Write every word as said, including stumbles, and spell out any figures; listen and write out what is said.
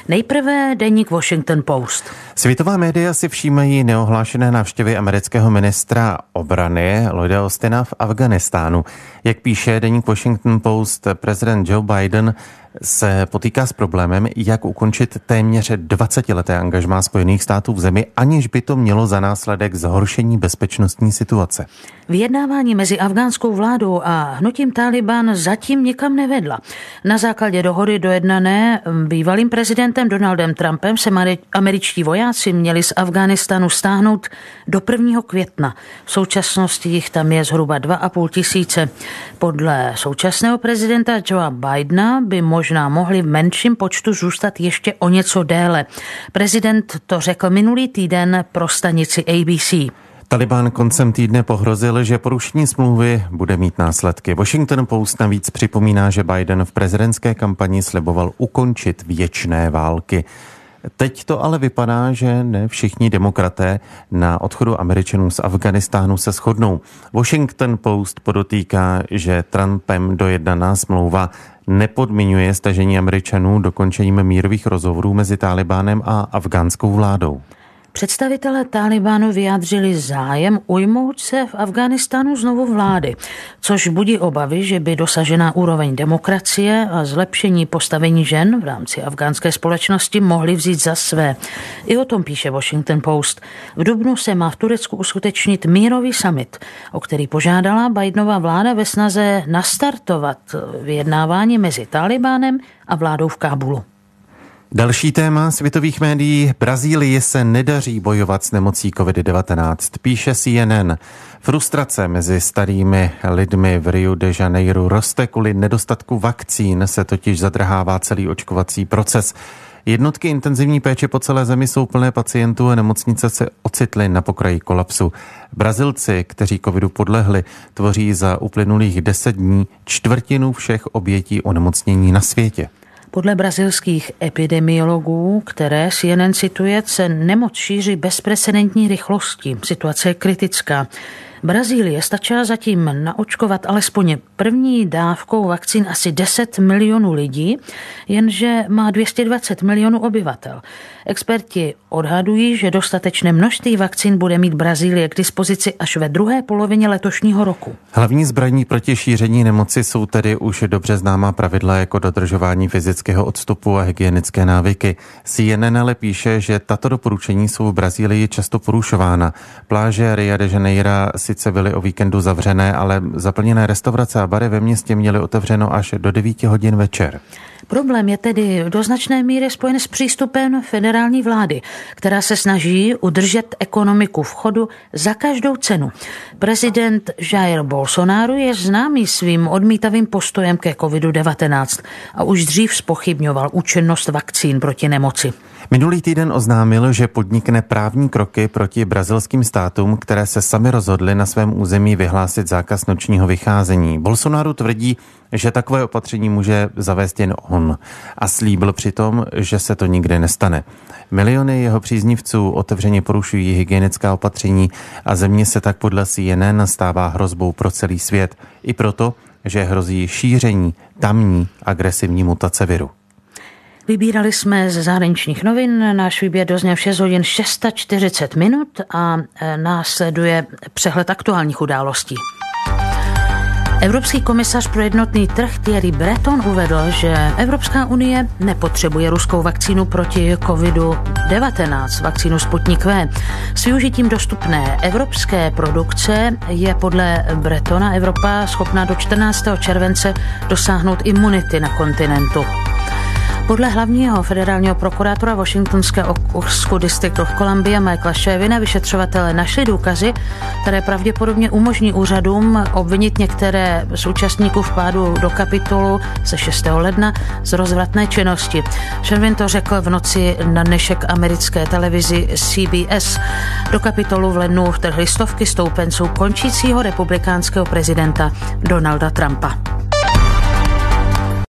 Nejprve deník Washington Post. Světová média si všímají neohlášené návštěvy amerického ministra obrany Lloyda Austina v Afghánistánu. Jak píše deník Washington Post, prezident Joe Biden se potýká s problémem, jak ukončit téměř dvacetileté angažmá Spojených států v zemi, aniž by to mělo za následek zhoršení bezpečnostní situace. Vyjednávání mezi afgánskou vládou a hnutím Taliban zatím nikam nevedla. Na základě dohody dojednané bývalým prezidentem Donaldem Trumpem se američtí vojáci měli z Afghánistánu stáhnout do prvního května. V současnosti jich tam je zhruba dva a půl tisíce. Podle současného prezidenta Joea Bidena by možná mohli v menším počtu zůstat ještě o něco déle. Prezident to řekl minulý týden pro stanici A B C. Taliban koncem týdne pohrozil, že porušení smlouvy bude mít následky. Washington Post navíc připomíná, že Biden v prezidentské kampani sliboval ukončit věčné války. Teď to ale vypadá, že ne všichni demokraté na odchodu Američanů z Afghánistánu se shodnou. Washington Post podotýká, že Trumpem dojednaná smlouva nepodmiňuje stažení Američanů dokončením mírových rozhovorů mezi Talibánem a afgánskou vládou. Představitelé Talibánu vyjádřili zájem ujmout se v Afghánistánu znovu vlády, což budí obavy, že by dosažená úroveň demokracie a zlepšení postavení žen v rámci afgánské společnosti mohly vzít za své. I o tom píše Washington Post. V dubnu se má v Turecku uskutečnit mírový summit, o který požádala Bidenova vláda ve snaze nastartovat vyjednávání mezi Talibánem a vládou v Kábulu. Další téma světových médií. Brazílii se nedaří bojovat s nemocí covid devatenáct. Píše C N N. Frustrace mezi starými lidmi v Rio de Janeiro roste kvůli nedostatku vakcín, se totiž zadrhává celý očkovací proces. Jednotky intenzivní péče po celé zemi jsou plné pacientů a nemocnice se ocitly na pokraji kolapsu. Brazilci, kteří covidu podlehli, tvoří za uplynulých deset dní čtvrtinu všech obětí onemocnění na světě. Podle brazilských epidemiologů, které C N N cituje, se nemoc šíří bezprecedentní rychlostí. Situace je kritická. Brazílie stačila zatím naočkovat alespoň první dávkou vakcín asi deset milionů lidí, jenže má dvě stě dvacet milionů obyvatel. Experti odhadují, že dostatečné množství vakcín bude mít Brazílie k dispozici až ve druhé polovině letošního roku. Hlavní zbraní proti šíření nemoci jsou tedy už dobře známá pravidla jako dodržování fyzického odstupu a hygienické návyky. C N N ale píše, že tato doporučení jsou v Brazílii často porušována. Pláže Rio de Janeiro sice byly o víkendu zavřené, ale zaplněné restaurace a bary ve městě měly otevřeno až do devíti hodin večer. Problém je tedy do značné míry spojen s přístupem federální vlády, která se snaží udržet ekonomiku v chodu za každou cenu. Prezident Jair Bolsonaro je známý svým odmítavým postojem ke covid devatenáct a už dřív zpochybňoval účinnost vakcín proti nemoci. Minulý týden oznámil, že podnikne právní kroky proti brazilským státům, které se sami rozhodly na svém území vyhlásit zákaz nočního vycházení. Bolsonaro tvrdí, že takové opatření může zavést jen on a slíbil přitom, že se to nikdy nestane. Miliony jeho příznivců otevřeně porušují hygienická opatření a země se tak podle C N N stává hrozbou pro celý svět i proto, že hrozí šíření tamní agresivní mutace viru. Vybírali jsme ze zahraničních novin, náš výběr dozněl v šest hodin čtyřicet šest minut a následuje přehled aktuálních událostí. Evropský komisař pro jednotný trh Thierry Breton uvedl, že Evropská unie nepotřebuje ruskou vakcínu proti covid devatenáct, vakcínu Sputnik V. S využitím dostupné evropské produkce je podle Bretona Evropa schopná do čtrnáctého července dosáhnout imunity na kontinentu. Podle hlavního federálního prokurátora Washingtonského okrsku District of Columbia Michaela Shavina vyšetřovatelé našli důkazy, které pravděpodobně umožní úřadům obvinit některé z účastníků vpádu do Kapitolu ze šestého ledna z rozvratné činnosti. Shavin to řekl v noci na dnešek americké televizi C B S. Do Kapitolu v lednu vtrhly stovky stoupenců končícího republikánského prezidenta Donalda Trumpa.